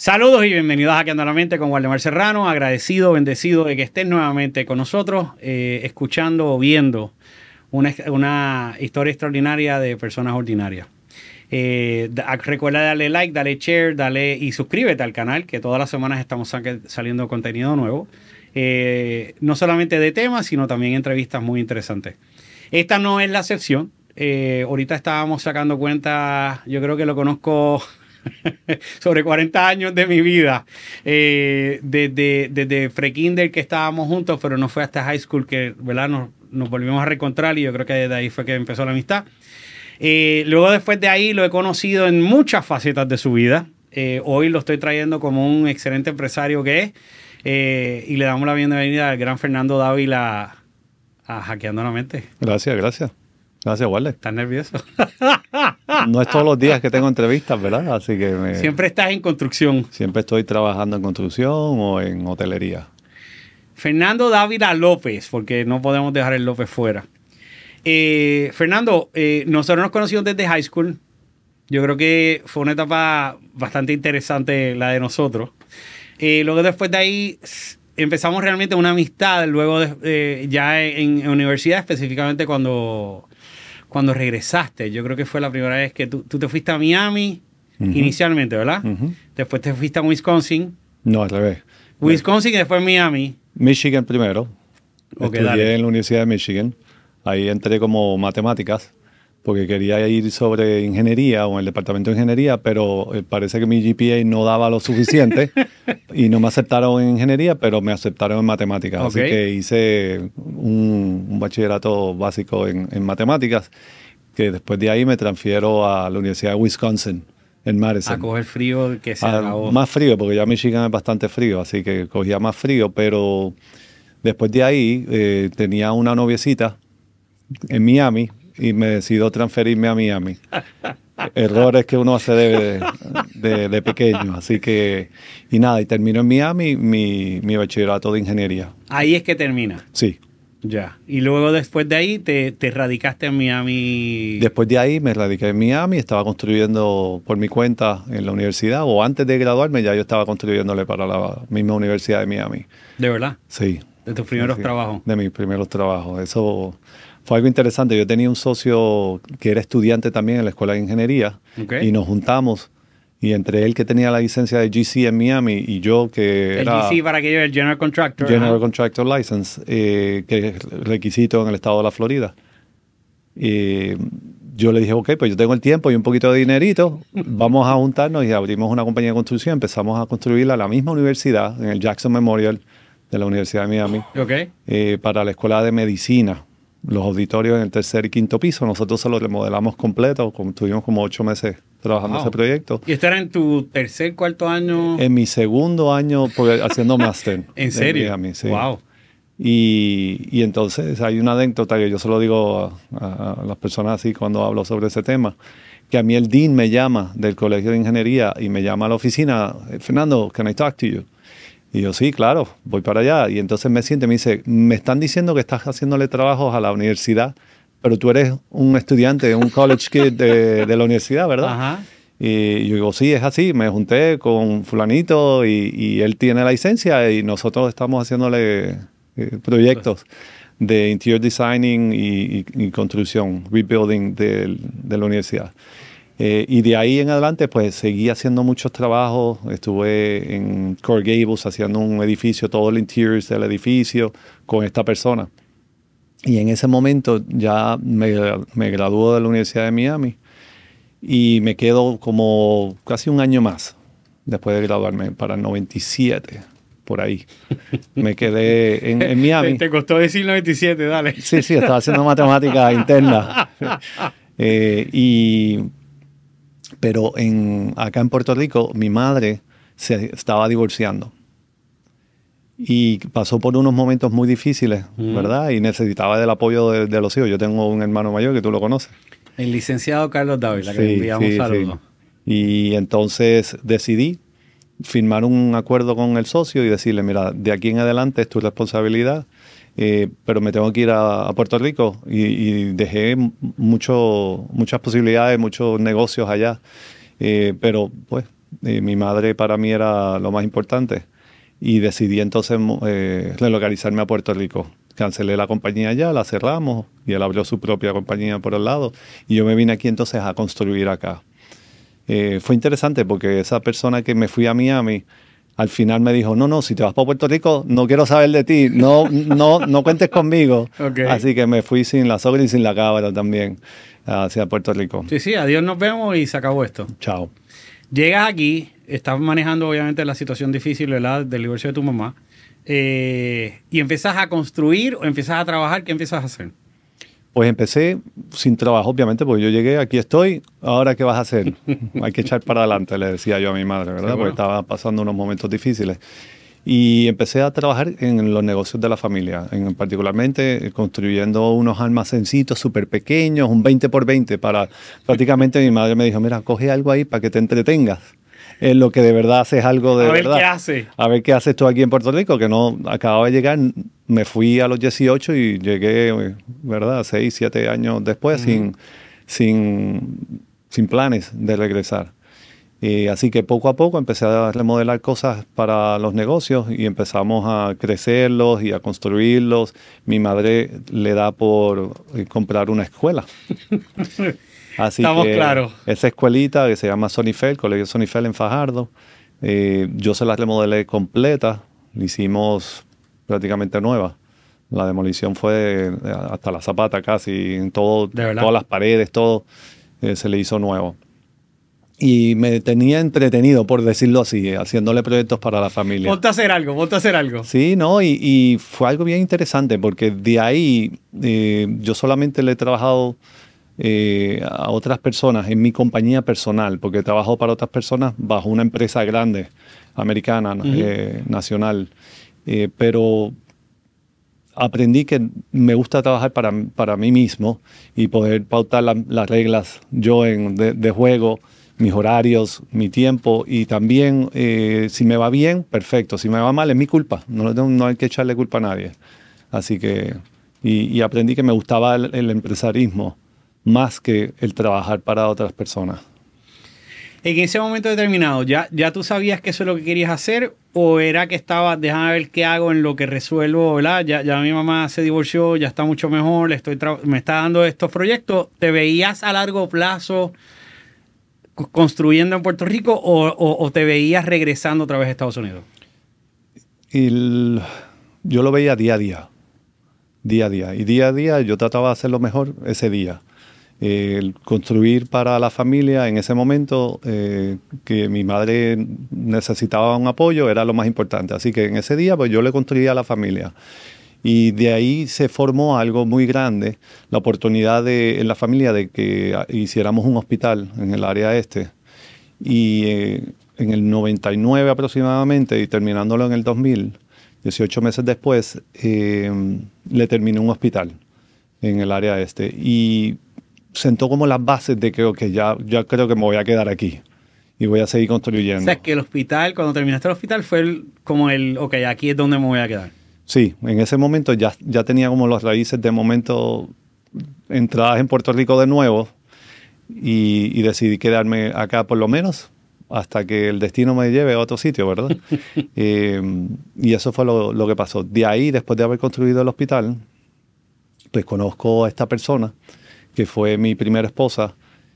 Saludos y bienvenidos a Hackeando la Mente con Waldemar Serrano. Agradecido, bendecido de que estés nuevamente con nosotros, escuchando o viendo una historia extraordinaria de personas ordinarias. Recuerda darle like, dale share, y suscríbete al canal, que todas las semanas estamos saliendo contenido nuevo. No solamente de temas, sino también entrevistas muy interesantes. Esta no es la excepción. Ahorita estábamos sacando cuenta, yo creo que lo conozco sobre 40 años de mi vida, desde pre-kinder que estábamos juntos, pero no fue hasta high school que, ¿verdad? Nos volvimos a reencontrar y yo creo que desde ahí fue que empezó la amistad. Luego después de ahí lo he conocido en muchas facetas de su vida. Hoy lo estoy trayendo como un excelente empresario que es, y le damos la bienvenida al gran Fernando Dávila a Hackeando la Mente. Gracias. Gracias, Walter. ¿Estás nervioso? No es todos los días que tengo entrevistas, ¿verdad? Así que siempre estás en construcción. Siempre estoy trabajando en construcción o en hotelería. Fernando Dávila López, porque no podemos dejar el López fuera. Fernando, nosotros nos conocimos desde high school. Yo creo que fue una etapa bastante interesante la de nosotros. Luego después de ahí empezamos realmente una amistad. Luego ya en universidad, específicamente cuando regresaste. Yo creo que fue la primera vez que tú te fuiste a Miami inicialmente, ¿verdad? Después te fuiste a Wisconsin. No, al revés. Wisconsin y después Miami. Michigan primero. Okay, Estudié en la Universidad de Michigan. Ahí entré como matemáticas porque quería ir sobre ingeniería o en el departamento de ingeniería, pero parece que mi GPA no daba lo suficiente y no me aceptaron en ingeniería, pero me aceptaron en matemáticas. Okay. Así que hice un bachillerato básico en matemáticas, que después de ahí me transfiero a la Universidad de Wisconsin, en Madison. A coger frío que se acabó. Más frío, porque ya Michigan es bastante frío, así que cogía más frío, pero después de ahí tenía una noviecita en Miami y me decido transferirme a Miami. Errores que uno hace de pequeño. Así que, y nada, y termino en Miami mi bachillerato de ingeniería. Ahí es que termina. Sí. Ya. Y luego después de ahí te radicaste en Miami. Después de ahí me radiqué en Miami, estaba construyendo por mi cuenta en la universidad, o antes de graduarme ya yo estaba construyéndole para la misma Universidad de Miami. ¿De verdad? Sí. ¿De tus primeros trabajos? De mis primeros trabajos. Eso fue algo interesante. Yo tenía un socio que era estudiante también en la escuela de ingeniería, y nos juntamos. Y entre él, que tenía la licencia de GC en Miami, y yo, que era... El GC, para aquello, el General Contractor. General Contractor License, que es requisito en el estado de la Florida. Y yo le dije, ok, pues yo tengo el tiempo y un poquito de dinerito, vamos a juntarnos y abrimos una compañía de construcción. Empezamos a construirla a la misma universidad, en el Jackson Memorial de la Universidad de Miami, para la Escuela de Medicina. Los auditorios en el tercer y quinto piso, nosotros se los remodelamos completo, estuvimos como 8 meses trabajando ese proyecto. ¿Y esto era en tu tercer, cuarto año? En mi segundo año haciendo máster. ¿En serio? En Miami, sí. Wow. Y entonces hay una anécdota que yo se lo digo a las personas así cuando hablo sobre ese tema, que a mí el dean me llama del Colegio de Ingeniería y me llama a la oficina, Fernando, can I talk to you? Y yo, sí, claro, voy para allá. Y entonces me siente y me dice, me están diciendo que estás haciéndole trabajos a la universidad, pero tú eres un estudiante, un college kid de la universidad, ¿verdad? Ajá. Y yo digo, sí, es así. Me junté con fulanito y él tiene la licencia y nosotros estamos haciéndole proyectos de interior designing y construcción, rebuilding de la universidad. Y de ahí en adelante, pues seguí haciendo muchos trabajos. Estuve en Coral Gables haciendo un edificio, todo el interior del edificio con esta persona. Y en ese momento ya me graduó de la Universidad de Miami y me quedo como casi un año más después de graduarme, para el 97, por ahí. Me quedé en Miami. Te costó decir 97, dale. Sí, estaba haciendo matemática interna. Pero acá en Puerto Rico, mi madre se estaba divorciando. Y pasó por unos momentos muy difíciles, ¿verdad? Y necesitaba del apoyo de los hijos. Yo tengo un hermano mayor que tú lo conoces. El licenciado Carlos Dávila, que le enviamos saludos. Sí. Y entonces decidí firmar un acuerdo con el socio y decirle, mira, de aquí en adelante es tu responsabilidad, pero me tengo que ir a Puerto Rico. Y dejé muchas posibilidades, muchos negocios allá. Pero pues Mi madre para mí era lo más importante y decidí entonces relocalizarme a Puerto Rico. Cancelé la compañía allá, la cerramos y él abrió su propia compañía por el lado y yo me vine aquí entonces a construir acá. Fue interesante porque esa persona que me fui a Miami al final me dijo, no, si te vas para Puerto Rico, no quiero saber de ti, no cuentes conmigo. Okay. Así que me fui sin la sogra y sin la cabra también hacia Puerto Rico. Sí, adiós, nos vemos y se acabó esto. Chao. Llegas aquí, estás manejando obviamente la situación difícil, ¿verdad?, del divorcio de tu mamá, y empiezas a construir o empiezas a trabajar. ¿Qué empiezas a hacer? Pues empecé sin trabajo, obviamente, porque yo llegué, aquí estoy, ¿ahora qué vas a hacer? Hay que echar para adelante, le decía yo a mi madre, ¿verdad? Porque estaba pasando unos momentos difíciles. Y empecé a trabajar en los negocios de la familia, particularmente construyendo unos almacencitos súper pequeños, un 20 por 20, para prácticamente mi madre me dijo, mira, coge algo ahí para que te entretengas. En lo que de verdad haces algo de verdad. A ver qué hace. A ver qué haces tú aquí en Puerto Rico, que no acababa de llegar. Me fui a los 18 y llegué, ¿verdad? 6, 7 años después sin planes de regresar. Así que poco a poco empecé a remodelar cosas para los negocios y empezamos a crecerlos y a construirlos. Mi madre le da por comprar una escuela. Así Estamos que claros. esa escuelita que se llama Sonifel, Colegio Sonifel en Fajardo, yo se la remodelé completa, la hicimos prácticamente nueva. La demolición fue hasta la zapata casi, en todo, todas las paredes, todo se le hizo nuevo. Y me tenía entretenido, por decirlo así, haciéndole proyectos para la familia. Ponte a hacer algo. Sí, ¿no? Y fue algo bien interesante porque de ahí yo solamente le he trabajado a otras personas en mi compañía personal, porque trabajo para otras personas bajo una empresa grande, americana, nacional. Pero aprendí que me gusta trabajar para mí mismo y poder pautar las reglas yo de juego, mis horarios, mi tiempo y también si me va bien, perfecto. Si me va mal, es mi culpa. No hay que echarle culpa a nadie. Así que, y aprendí que me gustaba el empresarismo más que el trabajar para otras personas. En ese momento determinado, ¿ya tú sabías que eso es lo que querías hacer? ¿O era que estabas, déjame ver qué hago en lo que resuelvo, ¿verdad? Ya mi mamá se divorció, ya está mucho mejor, me está dando estos proyectos. ¿Te veías a largo plazo construyendo en Puerto Rico o te veías regresando otra vez a Estados Unidos? Yo lo veía día a día. Día a día. Y día a día yo trataba de hacerlo mejor ese día. Construir para la familia en ese momento, que mi madre necesitaba un apoyo, era lo más importante. Así que en ese día pues yo le construía a la familia. Y de ahí se formó algo muy grande, la oportunidad en la familia de que hiciéramos un hospital en el área este. Y en el 99 aproximadamente, y terminándolo en el 2000, 18 meses después, le terminé un hospital en el área este. Y sentó como las bases de que okay, ya creo que me voy a quedar aquí y voy a seguir construyendo. O sea, que el hospital, cuando terminaste el hospital, fue como ok, aquí es donde me voy a quedar. Sí, en ese momento ya tenía como las raíces de momento entradas en Puerto Rico de nuevo y decidí quedarme acá por lo menos hasta que el destino me lleve a otro sitio, ¿verdad? Y eso fue lo que pasó. De ahí, después de haber construido el hospital, pues conozco a esta persona que fue mi primera esposa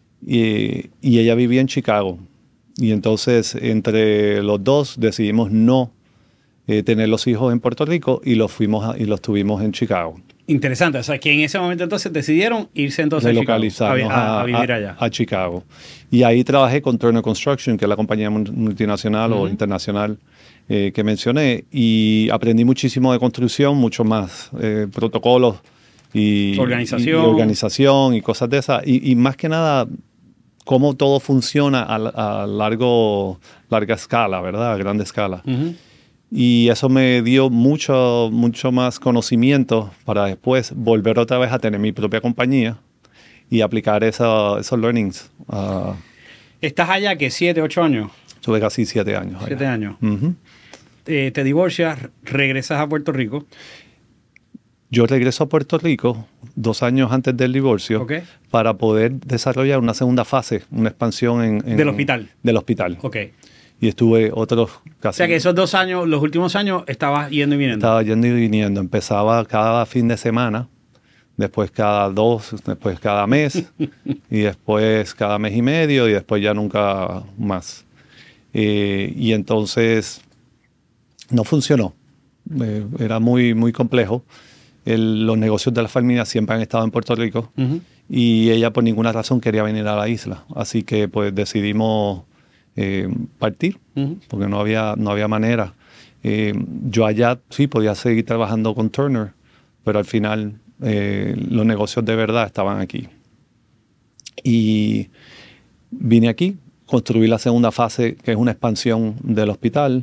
y ella vivía en Chicago. Y entonces entre los dos decidimos no tener los hijos en Puerto Rico y los tuvimos en Chicago. Interesante, o sea que en ese momento entonces decidieron irse entonces a vivir allá. A Chicago. Y ahí trabajé con Turner Construction, que es la compañía multinacional o internacional que mencioné, y aprendí muchísimo de construcción, mucho más protocolos y organización y cosas de esas. Y más que nada, cómo todo funciona a larga escala, ¿verdad? A grande escala. Y eso me dio mucho más conocimiento para después volver otra vez a tener mi propia compañía y aplicar esos learnings. ¿Estás allá que 7, 8 años? Tuve casi 7 años. 7 años. Te divorcias, regresas a Puerto Rico. Yo regreso a Puerto Rico 2 años antes del divorcio Ok. para poder desarrollar una segunda fase, una expansión Del hospital. Del hospital. Ok. Y estuve otros casi... O sea que esos 2 años, los últimos años, estabas yendo y viniendo. Estaba yendo y viniendo. Empezaba cada fin de semana, después cada 2, después cada mes, y después cada mes y medio, y después ya nunca más. Y entonces no funcionó. Era muy, muy complejo. Los negocios de la familia siempre han estado en Puerto Rico, Ujú. y ella por ninguna razón quería venir a la isla. Así que pues decidimos partir, Ujú. porque no había manera. Yo allá sí podía seguir trabajando con Turner, pero al final los negocios de verdad estaban aquí. Y vine aquí, construí la segunda fase, que es una expansión del hospital,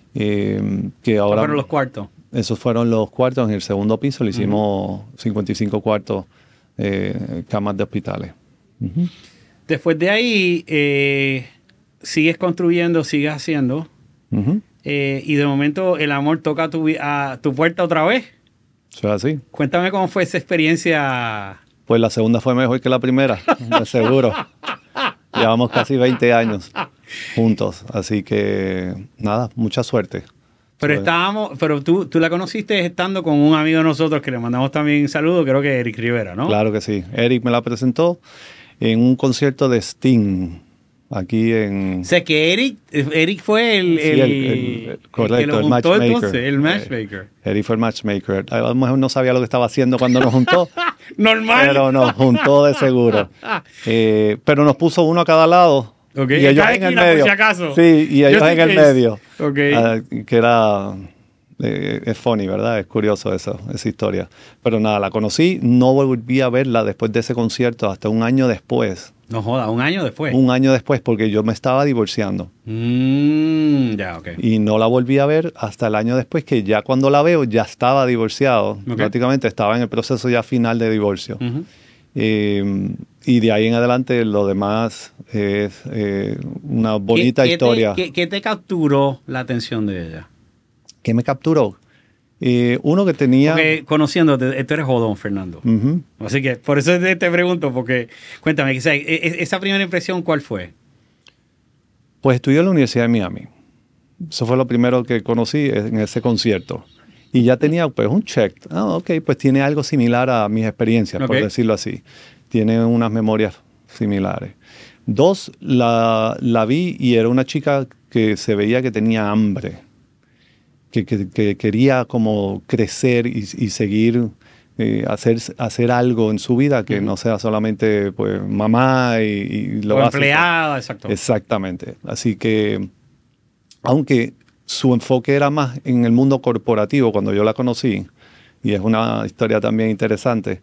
que ahora... Fueron los cuartos. Esos fueron los cuartos. En el segundo piso le hicimos 55 cuartos, camas de hospitales. Ujú. Después de ahí, sigues construyendo, sigues haciendo. Ujú. Y de momento el amor toca a tu puerta otra vez. Eso es así. Cuéntame cómo fue esa experiencia. Pues la segunda fue mejor que la primera, de seguro. Llevamos casi 20 años juntos, así que nada, mucha suerte. Pero tú la conociste estando con un amigo de nosotros que le mandamos también saludos, creo que Eric Rivera, ¿no? Claro que sí. Eric me la presentó en un concierto de Sting, aquí en... O sea que Eric fue correcto, que lo el juntó matchmaker. entonces, el matchmaker. Eric fue el matchmaker. A lo mejor no sabía lo que estaba haciendo cuando nos juntó, Normal. pero nos juntó de seguro. Pero nos puso uno a cada lado. Ok, Y ellos cada en el esquina, por medio. si acaso. Sí, y ellos Just en in el case. medio. Ok. Que era... es funny, ¿verdad? Es curioso esa historia. Pero nada, la conocí, no volví a verla después de ese concierto hasta un año después. No joda, un año después. Un año después, porque yo me estaba divorciando. Ya, ok. Y no la volví a ver hasta el año después, que ya cuando la veo ya estaba divorciado. Ok. Prácticamente estaba en el proceso ya final de divorcio. Ujú. Y de ahí en adelante lo demás es una bonita historia. ¿Qué te capturó la atención de ella? ¿Qué me capturó? Uno que tenía... Porque conociéndote, tú eres jodón, Fernando. Ujú. Así que por eso te pregunto, porque cuéntame, o sea, esa primera impresión, ¿cuál fue? Pues estudié en la Universidad de Miami. Eso fue lo primero que conocí en ese concierto. Y ya tenía pues un check. Ok, pues tiene algo similar a mis experiencias, por Ok. decirlo así. Tiene unas memorias similares. 2, la vi y era una chica que se veía que tenía hambre. Que quería como crecer y seguir, hacer algo en su vida que no sea solamente pues mamá y lo O básico. empleada, exacto. Exactamente. Así que, aunque su enfoque era más en el mundo corporativo cuando yo la conocí, y es una historia también interesante,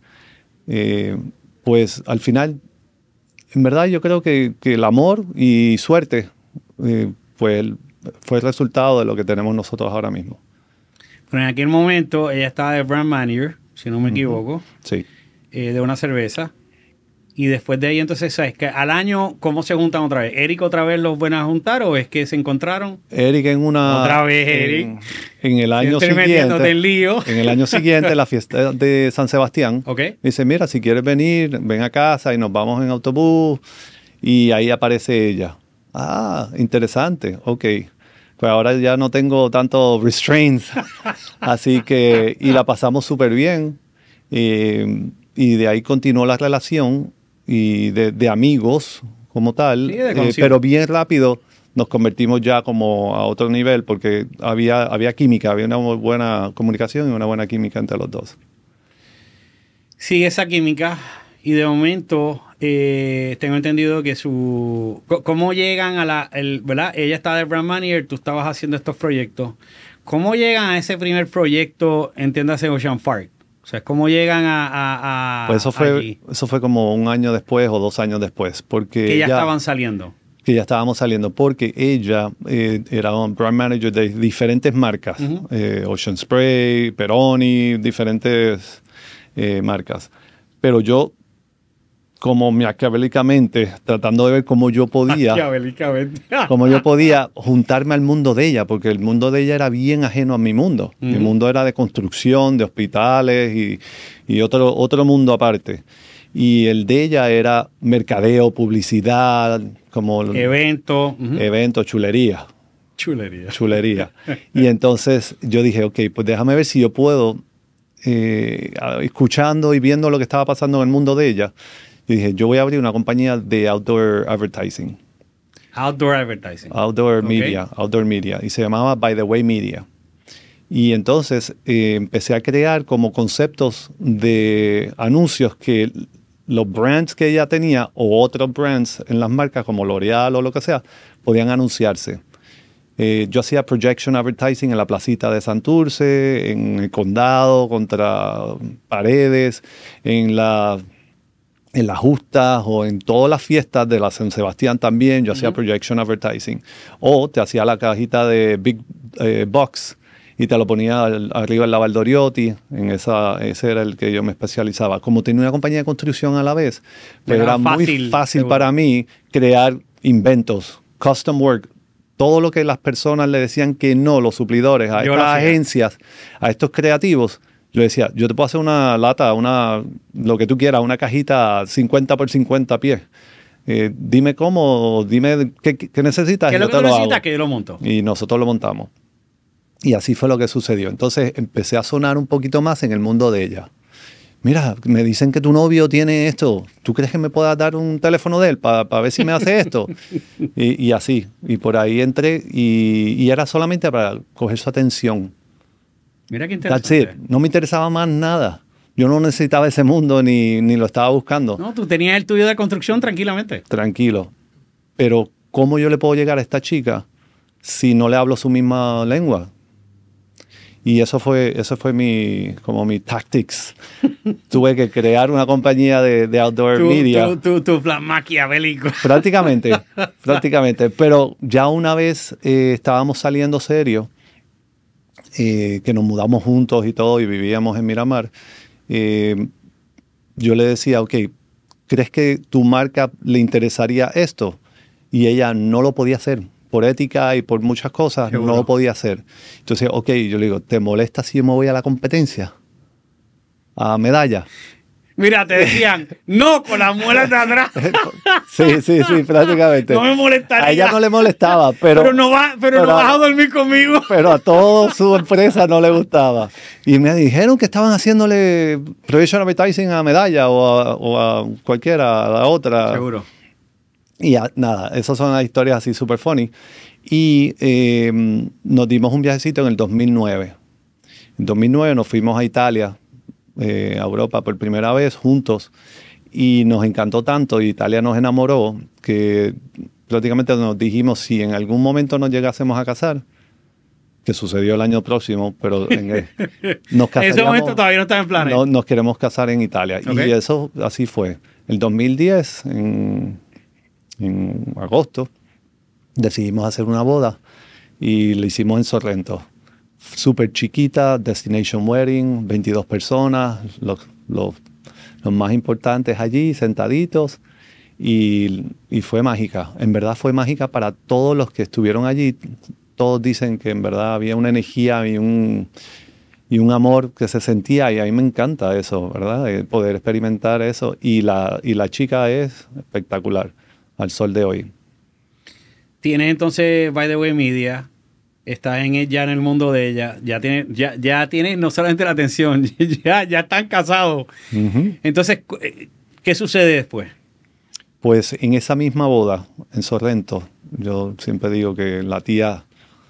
pues al final, en verdad yo creo que el amor y suerte pues fue el resultado de lo que tenemos nosotros ahora mismo. Pero en aquel momento ella estaba de brand manager, si no me equivoco, Sí. de una cerveza. Y después de ahí, entonces, ¿sabes? Que al año, ¿cómo se juntan otra vez? ¿Eric otra vez los van a juntar o es que se encontraron? Eric en una... Otra vez, Eric. En el año Estoy metiéndote siguiente... en lío. En el año siguiente, la fiesta de San Sebastián. Ok. Dice, mira, si quieres venir, ven a casa y nos vamos en autobús. Y ahí aparece ella. Ah, interesante. Ok. Pues ahora ya no tengo tanto restraints. Así que, y la pasamos súper bien. Y de ahí continuó la relación y de amigos como tal. Sí, de conocido. Pero bien rápido nos convertimos ya como a otro nivel porque había química, había una muy buena comunicación y una buena química entre los dos. Sigue esa química y de momento tengo entendido que ¿cómo llegan ¿verdad? Ella estaba de brand manager, tú estabas haciendo estos proyectos. ¿Cómo llegan a ese primer proyecto, entiéndase, Ocean Park? O sea, ¿cómo llegan a Pues eso fue como un año después o 2 años después. Porque que ya estaban saliendo. Que ya estábamos saliendo, porque ella era un brand manager de diferentes marcas. Uh-huh. Ocean Spray, Peroni, diferentes marcas. Pero yo como maquiavélicamente, tratando de ver cómo yo podía juntarme al mundo de ella, porque el mundo de ella era bien ajeno a mi mundo. Mi mundo era de construcción, de hospitales y otro mundo aparte. Y el de ella era mercadeo, publicidad, como evento, chulería. Y entonces yo dije, ok, pues déjame ver si yo puedo, escuchando y viendo lo que estaba pasando en el mundo de ella, y dije, yo voy a abrir una compañía de outdoor advertising. Outdoor media. Y se llamaba By the Way Media. Y entonces empecé a crear como conceptos de anuncios que los brands que ella tenía o otros brands en las marcas como L'Oreal o lo que sea, podían anunciarse. Yo hacía projection advertising en la placita de Santurce, en el condado, contra paredes, en las justas o en todas las fiestas de la San Sebastián también. Yo hacía projection advertising. O te hacía la cajita de Big Box y te lo ponía arriba en la Valdoriotti. Ese era el que yo me especializaba. Como tenía una compañía de construcción a la vez, pero era muy fácil para mí crear inventos, custom work. Todo lo que las personas le decían que no, los suplidores, a estas agencias, a estos creativos, yo decía, yo te puedo hacer una lata, lo que tú quieras, una cajita 50 por 50 pies. Dime cómo, dime qué necesitas. ¿Qué es lo que tú necesitas? Que yo lo monto. Y nosotros lo montamos. Y así fue lo que sucedió. Entonces empecé a sonar un poquito más en el mundo de ella. Mira, me dicen que tu novio tiene esto. ¿Tú crees que me puedas dar un teléfono de él para ver si me hace esto? y así. Y por ahí entré y era solamente para coger su atención. Mira qué interesante. That's it. No me interesaba más nada. Yo no necesitaba ese mundo ni lo estaba buscando. No, tú tenías el tuyo de construcción tranquilamente. Tranquilo. Pero ¿cómo yo le puedo llegar a esta chica si no le hablo su misma lengua? Y eso fue mi tactics. Tuve que crear una compañía de outdoor media. Tu plan maquiavélico. Prácticamente. Pero ya una vez estábamos saliendo serio, que nos mudamos juntos y todo y vivíamos en Miramar, yo le decía, ok, ¿crees que tu marca le interesaría esto? Y ella no lo podía hacer. Por ética y por muchas cosas, no lo podía hacer. Entonces, ok, yo le digo, ¿te molesta si yo me voy a la competencia? A medalla. Mira, te decían, no, con las muelas de atrás. Sí, prácticamente. No me molestaría. A ella no le molestaba, pero no vas a dormir conmigo. Pero a toda su empresa no le gustaba. Y me dijeron que estaban haciéndole projection advertising a medalla o a cualquiera, a la otra. Seguro. Y nada, esas son las historias así súper funny. Y nos dimos un viajecito en el 2009. En 2009 nos fuimos a Italia, a Europa por primera vez juntos. Y nos encantó tanto, y Italia nos enamoró, que prácticamente nos dijimos si en algún momento nos llegásemos a casar, que sucedió el año próximo, pero nos casaríamos. En ese momento todavía no está en planes. No, nos queremos casar en Italia. Okay. Y eso así fue. El 2010, en agosto, decidimos hacer una boda y la hicimos en Sorrento. Súper chiquita, destination wedding, 22 personas, los más importantes allí, sentaditos, y fue mágica. En verdad fue mágica para todos los que estuvieron allí. Todos dicen que en verdad había una energía y un amor que se sentía, y a mí me encanta eso, ¿verdad? El poder experimentar eso, y la chica es espectacular al sol de hoy. Tienes entonces By the Way Media, estás ya en el mundo de ella, ya tienes no solamente la atención, ya están casados. Uh-huh. Entonces, ¿qué sucede después? Pues en esa misma boda, en Sorrento, yo siempre digo que la tía,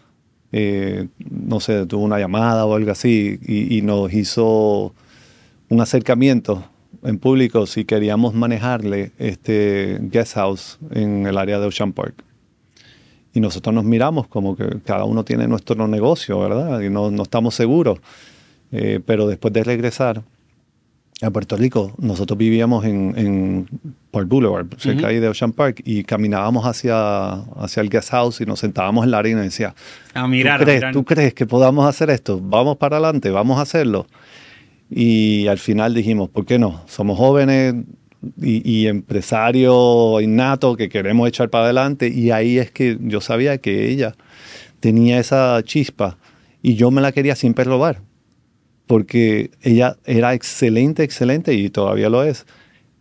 no sé, tuvo una llamada o algo así y nos hizo un acercamiento en público si queríamos manejarle este guest house en el área de Ocean Park. Y nosotros nos miramos como que cada uno tiene nuestro negocio, ¿verdad? Y no estamos seguros. Pero después de regresar a Puerto Rico, nosotros vivíamos en Park Boulevard, cerca ahí de Ocean Park, y caminábamos hacia el guest house y nos sentábamos en la arena y decía, ¿tú crees que podamos hacer esto? Vamos para adelante, vamos a hacerlo. Y al final dijimos, ¿por qué no? Somos jóvenes, y empresario innato que queremos echar para adelante. Y ahí es que yo sabía que ella tenía esa chispa y yo me la quería siempre robar, porque ella era excelente, excelente y todavía lo es,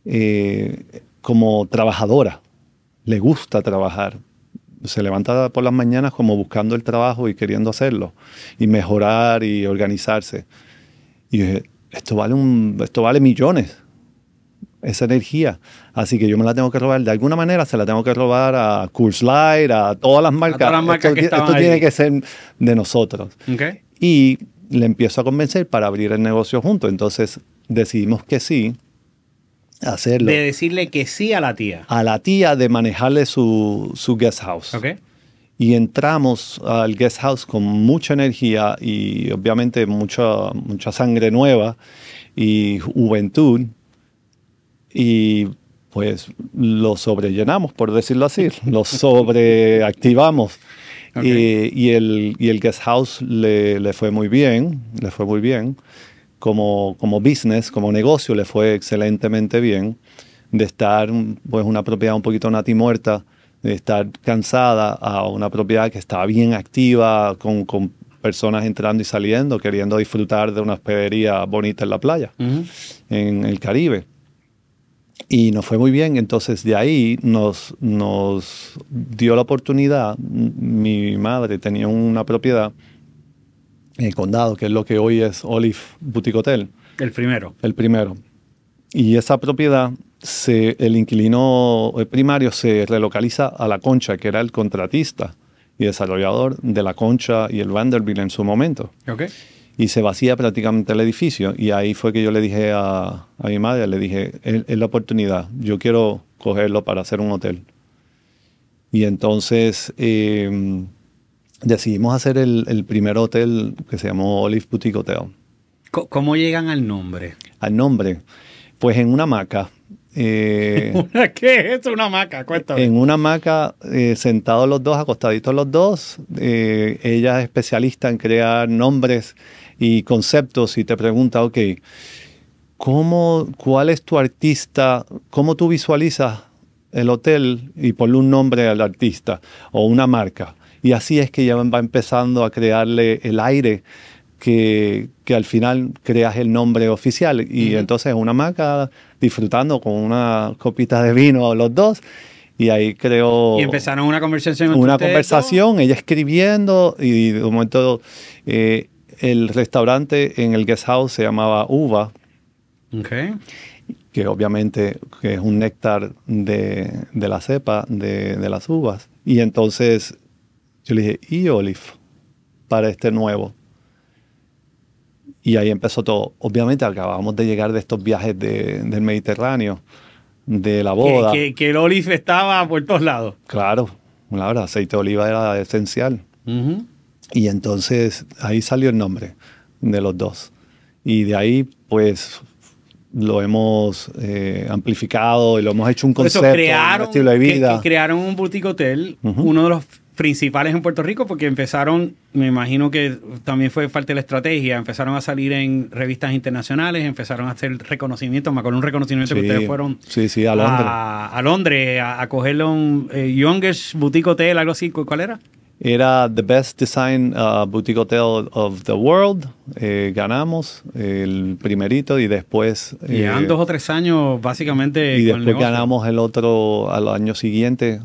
como trabajadora. Le gusta trabajar. Se levanta por las mañanas como buscando el trabajo y queriendo hacerlo y mejorar y organizarse. Y dije, esto vale millones, esa energía. Así que yo me la tengo que robar. De alguna manera se la tengo que robar a Coors Light, a todas las marcas. A todas las marcas que estaban esto ahí. tiene que ser de nosotros. Okay. Y le empiezo a convencer para abrir el negocio juntos. Entonces decidimos que sí, hacerlo. De decirle que sí a la tía. A la tía de manejarle su guest house. Okay. Y entramos al guest house con mucha energía y obviamente mucha sangre nueva y juventud. Y pues lo sobrellenamos, por decirlo así. Lo sobreactivamos. Okay. Y el guest house le fue muy bien. Le fue muy bien. Como business, como negocio, le fue excelentemente bien. De estar pues una propiedad un poquito natimuerta, de estar cansada, a una propiedad que estaba bien activa, con personas entrando y saliendo, queriendo disfrutar de una hospedería bonita en la playa, en el Caribe. Y nos fue muy bien. Entonces de ahí nos dio la oportunidad. Mi madre tenía una propiedad en el condado, que es lo que hoy es Olive Boutique Hotel. El primero. El primero. Y esa propiedad, el inquilino primario se relocaliza a La Concha, que era el contratista y desarrollador de La Concha y el Vanderbilt en su momento. Okay. Y se vacía prácticamente el edificio. Y ahí fue que yo le dije a mi madre, le dije, es la oportunidad, yo quiero cogerlo para hacer un hotel. Y entonces decidimos hacer el primer hotel que se llamó Olive Boutique Hotel. ¿Cómo llegan al nombre? Al nombre, pues en una hamaca. ¿Qué es eso? Una hamaca, cuéntame. En una hamaca, sentados los dos, acostaditos los dos. Ella es especialista en crear nombres y conceptos y te pregunta, ok, ¿cuál es tu artista? ¿Cómo tú visualizas el hotel? Y ponle un nombre al artista o una marca. Y así es que ya va empezando a crearle el aire que al final creas el nombre oficial. Y entonces una hamaca disfrutando con una copita de vino los dos. Y ahí creo... Y empezaron una conversación. Una conversación, ella escribiendo y de un momento el restaurante en el guest house se llamaba Uva. Okay. Que obviamente que es un néctar de la cepa de las uvas. Y entonces yo le dije, y Olive, para este nuevo. Y ahí empezó todo. Obviamente acabamos de llegar de estos viajes del Mediterráneo, de la boda. Que el Olive estaba por todos lados. Claro, aceite de oliva era esencial. Y entonces ahí salió el nombre de los dos. Y de ahí pues lo hemos amplificado y lo hemos hecho un concepto, un estilo de vida. Que crearon un boutique hotel, uno de los principales en Puerto Rico, porque empezaron, me imagino que también fue parte de la estrategia, empezaron a salir en revistas internacionales, empezaron a hacer reconocimientos, me acuerdo un reconocimiento que ustedes fueron a Londres. A Londres, a cogerlo un Youngest Boutique Hotel, algo así, ¿cuál era? Era The Best Design Boutique Hotel of the World. Ganamos el primerito y después... Llevan 2 o 3 años básicamente. Y con después ganamos el otro al año siguiente.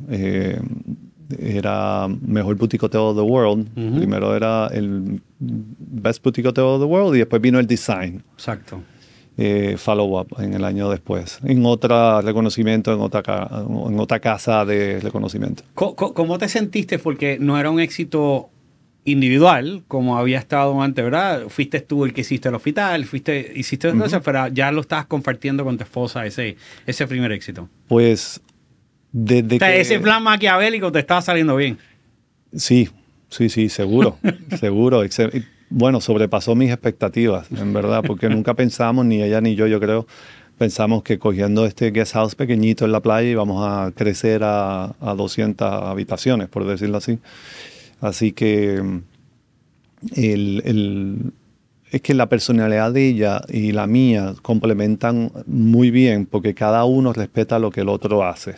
Era Mejor Boutique Hotel of the World. Primero era el Best Boutique Hotel of the World y después vino el Design. Exacto. Follow-up en el año después. En otro reconocimiento, en otra casa de reconocimiento. ¿Cómo te sentiste? Porque no era un éxito individual como había estado antes, ¿verdad? Fuiste tú el que hiciste el hospital, hiciste cosas, pero ya lo estabas compartiendo con tu esposa, ese primer éxito. Pues desde que... Ese plan maquiavélico te estaba saliendo bien. Sí, seguro, seguro. Bueno, sobrepasó mis expectativas, en verdad, porque nunca pensamos, ni ella ni yo creo, pensamos que cogiendo este guest house pequeñito en la playa íbamos a crecer a 200 habitaciones, por decirlo así. Así que el es que la personalidad de ella y la mía complementan muy bien porque cada uno respeta lo que el otro hace.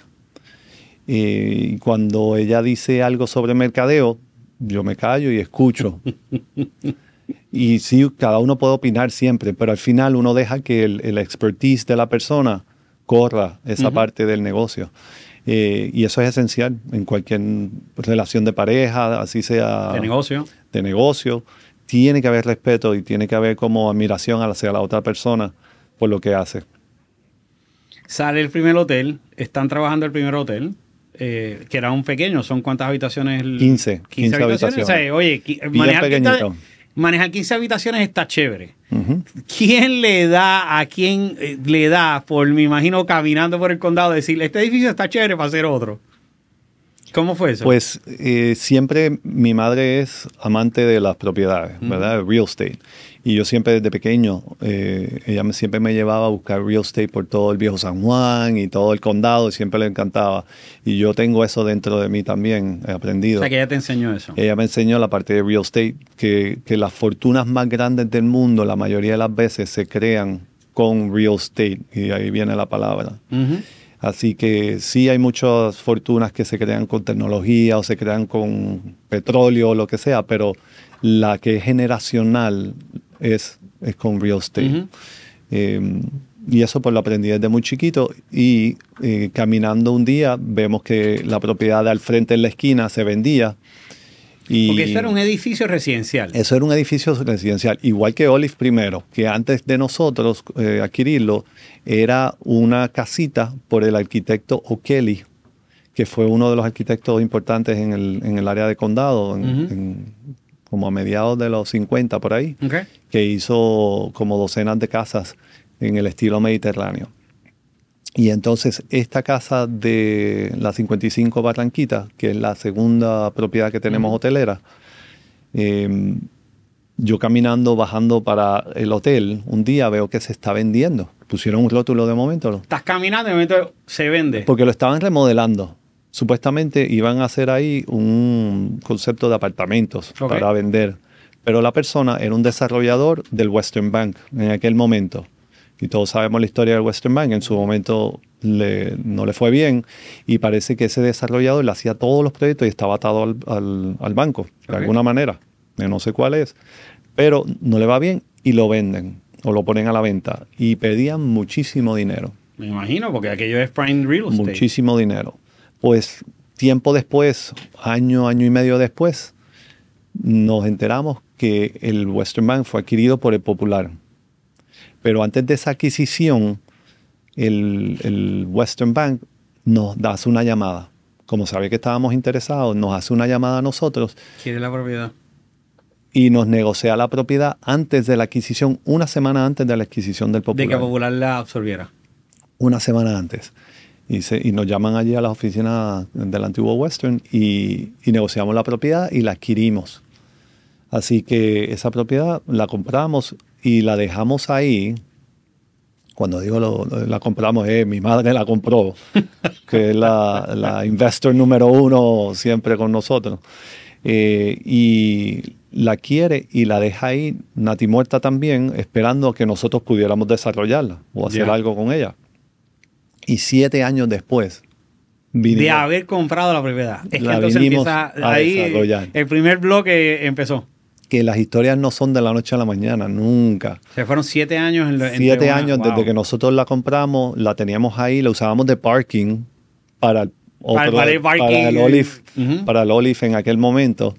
Y cuando ella dice algo sobre mercadeo, yo me callo y escucho. Y sí, cada uno puede opinar siempre, pero al final uno deja que el expertise de la persona corra esa parte del negocio. Y eso es esencial en cualquier relación de pareja, así sea de negocio. Tiene que haber respeto y tiene que haber como admiración hacia la otra persona por lo que hace. Sale el primer hotel, están trabajando el primer hotel, que era un pequeño, ¿son cuántas habitaciones? 15 habitaciones. O sea, oye, manejar 15 habitaciones está chévere. ¿Quién le da a quién le da, por me imagino, caminando por el condado, decirle, este edificio está chévere para hacer otro? ¿Cómo fue eso? Pues siempre mi madre es amante de las propiedades, ¿verdad? Real estate. Y yo siempre desde pequeño, ella siempre me llevaba a buscar real estate por todo el viejo San Juan y todo el condado, y siempre le encantaba. Y yo tengo eso dentro de mí también, he aprendido. O sea, que ella te enseñó eso. Ella me enseñó la parte de real estate, que las fortunas más grandes del mundo, la mayoría de las veces, se crean con real estate. Y ahí viene la palabra. Así que sí hay muchas fortunas que se crean con tecnología o se crean con petróleo o lo que sea, pero la que es generacional es con real estate. Y eso pues lo aprendí desde muy chiquito y caminando un día vemos que la propiedad de al frente en la esquina se vendía. Porque eso era un edificio residencial. Eso era un edificio residencial, igual que Olive primero, que antes de nosotros adquirirlo, era una casita por el arquitecto O'Kelly, que fue uno de los arquitectos importantes en el área de condado, como a mediados de los 50 por ahí, que hizo como docenas de casas en el estilo mediterráneo. Y entonces esta casa de la 55 Barranquita, que es la segunda propiedad que tenemos hotelera, yo caminando, bajando para el hotel, un día veo que se está vendiendo. Pusieron un rótulo de momento, ¿no? Estás caminando y de momento se vende. Porque lo estaban remodelando. Supuestamente iban a hacer ahí un concepto de apartamentos para vender. Pero la persona era un desarrollador del Western Bank en aquel momento. Y todos sabemos la historia del Western Bank. En su momento no le fue bien y parece que ese desarrollador le hacía todos los proyectos y estaba atado al banco, de alguna manera. No sé cuál es. Pero no le va bien y lo venden o lo ponen a la venta. Y pedían muchísimo dinero. Me imagino, porque aquello es prime real estate. Muchísimo dinero. Pues tiempo después, año y medio después, nos enteramos que el Western Bank fue adquirido por el Popular. Pero antes de esa adquisición, el Western Bank nos hace una llamada. Como sabe que estábamos interesados, nos hace una llamada a nosotros. ¿Quiere la propiedad? Y nos negocia la propiedad antes de la adquisición, una semana antes de la adquisición del Popular. De que Popular la absorbiera. Una semana antes. Y nos llaman allí a las oficinas del antiguo Western y negociamos la propiedad y la adquirimos. Así que esa propiedad la compramos y la dejamos ahí. Cuando digo la compramos, mi madre la compró, que es la investor número 1 siempre con nosotros. Y la quiere y la deja ahí natimuerta también, esperando que nosotros pudiéramos desarrollarla o hacer algo con ella. Y 7 años después de haber comprado la propiedad. Es que entonces empieza ahí desarrollar. El primer bloque empezó. Que las historias no son de la noche a la mañana, nunca. Se fueron 7 años. 7 años desde que nosotros la compramos, la teníamos ahí, la usábamos de parking para el Olive, para el Olive en aquel momento.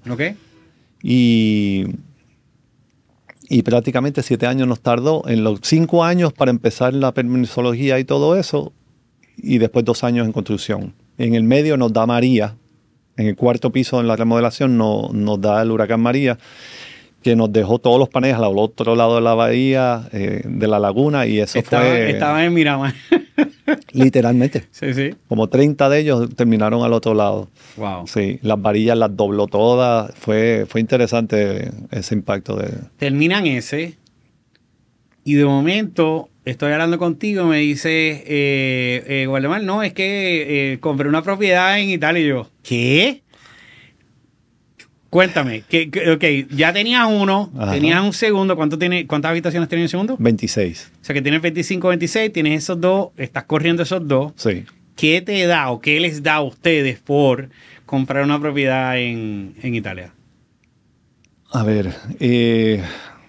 Y prácticamente 7 años nos tardó. En los 5 años para empezar la permisología y todo eso, y después 2 años en construcción. En el medio nos da María. En el 4º piso en la remodelación nos da el huracán María, que nos dejó todos los paneles al otro lado de la bahía, de la laguna, y eso Estaba en Miramar. Literalmente. Sí. Como 30 de ellos terminaron al otro lado. Wow. Sí, las varillas las dobló todas. Fue interesante ese impacto. Terminan ese, y de momento estoy hablando contigo, me dice, Waldemar, no, es que compré una propiedad en Italia. Y yo, ¿qué? Cuéntame, ok, ya tenías uno, Ajá. tenías un segundo, ¿cuántas habitaciones tenías en el segundo? 26. O sea que tienes 25, 26, tienes esos dos, estás corriendo esos dos. Sí. ¿Qué te da o qué les da a ustedes por comprar una propiedad en Italia? A ver, en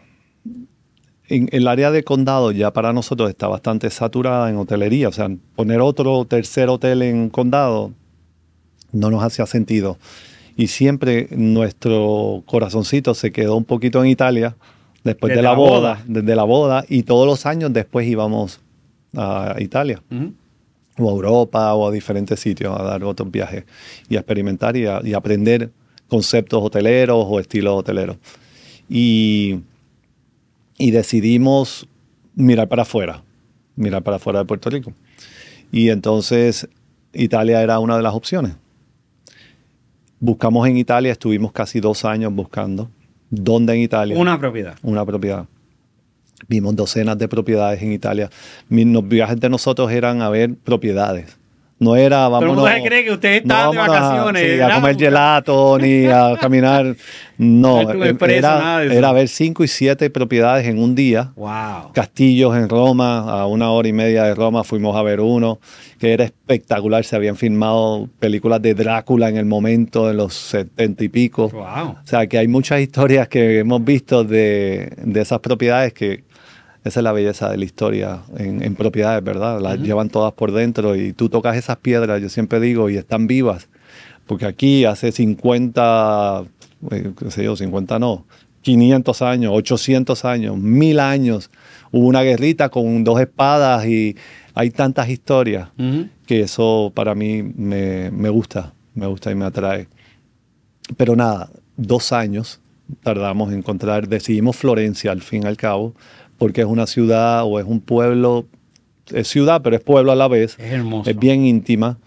el área de condado ya para nosotros está bastante saturada en hotelería. O sea, poner otro tercer hotel en condado no nos hacía sentido. Y siempre nuestro corazoncito se quedó un poquito en Italia después Desde de la la boda, boda. desde la boda, y todos los años después íbamos a Italia Ujú. o a Europa o a diferentes sitios a dar otros viajes y a experimentar y aprender conceptos hoteleros o estilos hoteleros. Y decidimos mirar para afuera de Puerto Rico. Y entonces Italia era una de las opciones. Buscamos en Italia, estuvimos casi 2 años buscando dónde en Italia. Una propiedad. Una propiedad. Vimos docenas de propiedades en Italia. Los viajes de nosotros eran a ver propiedades. No era, vámonos... Pero no se cree que ustedes estaban de vacaciones. Sí, a comer gelato, ni a caminar. No, No estuve preso, nada de eso. era ver 5 y 7 propiedades en un día. Wow. Castillos en Roma, a 1 hora y media de Roma fuimos a ver uno, que era espectacular. Se habían filmado películas de Drácula en el momento, en los 70 y pico. Wow. O sea, que hay muchas historias que hemos visto de esas propiedades que... Esa es la belleza de la historia en propiedades, ¿verdad? Las llevan todas por dentro y tú tocas esas piedras, yo siempre digo, y están vivas. Porque aquí hace 50, qué sé yo, 50 no, 500 años, 800 años, 1000 años, hubo una guerrita con 2 espadas y hay tantas historias que eso para mí me gusta y me atrae. Pero nada, 2 años tardamos en encontrar, decidimos Florencia al fin y al cabo, porque es una ciudad o es un pueblo, es ciudad pero es pueblo a la vez. Es hermoso. Es bien íntima,